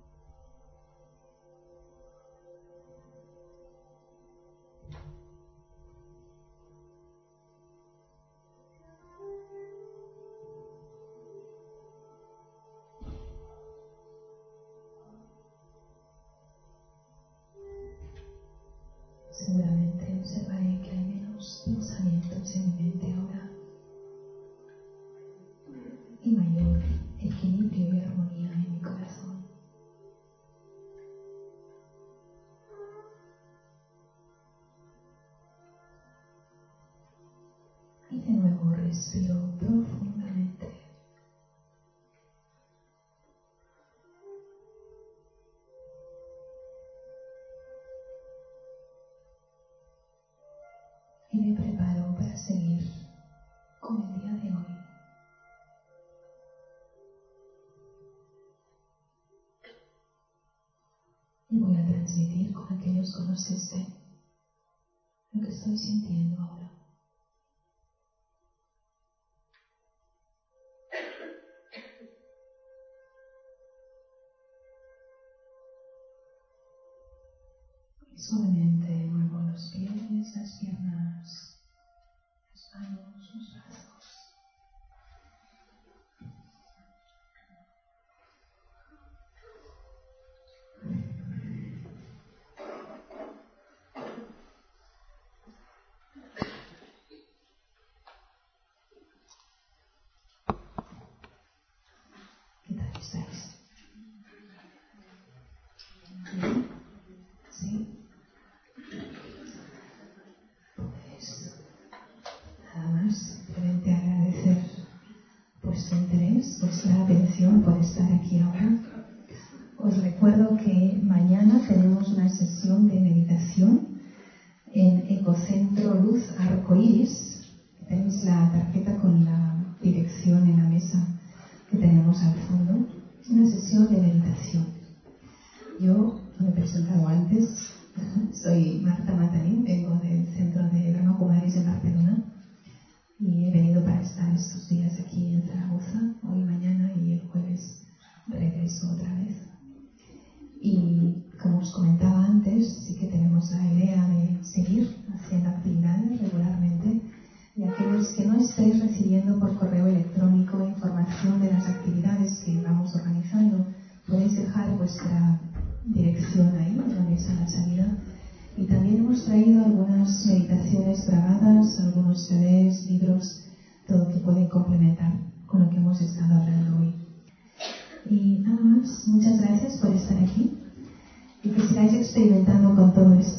Seguramente observaré que hay menos pensamientos en mi mente ahora y mayor equilibrio y armonía en mi corazón. Y de nuevo respiro profundamente. Y me preparo para seguir con el día de hoy. Y voy a transmitir con aquellos con los que esté lo que estoy sintiendo ahora. Y suavemente muevo los pies, las piernas, las manos, los brazos. ¿Qué tal estáis? ¿Sí? Pues agradeceros vuestra atención por estar aquí ahora. Os recuerdo que mañana tenemos una sesión de meditación en Ecocentro Luz Arcoíris. Tenéis la tarjeta con la dirección en la mesa que tenemos al fondo. Es una sesión de meditación. Yo me he presentado antes. Soy Marta Matarín, vengo del centro de Brahma Kumaris en Barcelona y he venido para estar estos días aquí en Zaragoza, hoy, mañana y el jueves regreso otra vez. Y como os comentaba antes, sí que tenemos la idea de seguir haciendo actividades regularmente, y aquellos que no estéis recibiendo por correo electrónico información de las actividades que vamos organizando, podéis dejar vuestra dirección ahí, donde está la salida. Y también hemos traído algunas meditaciones grabadas, algunos CDs, libros, todo que pueden complementar con lo que hemos estado hablando hoy. Y nada más, muchas gracias por estar aquí y que sigáis experimentando con todo esto.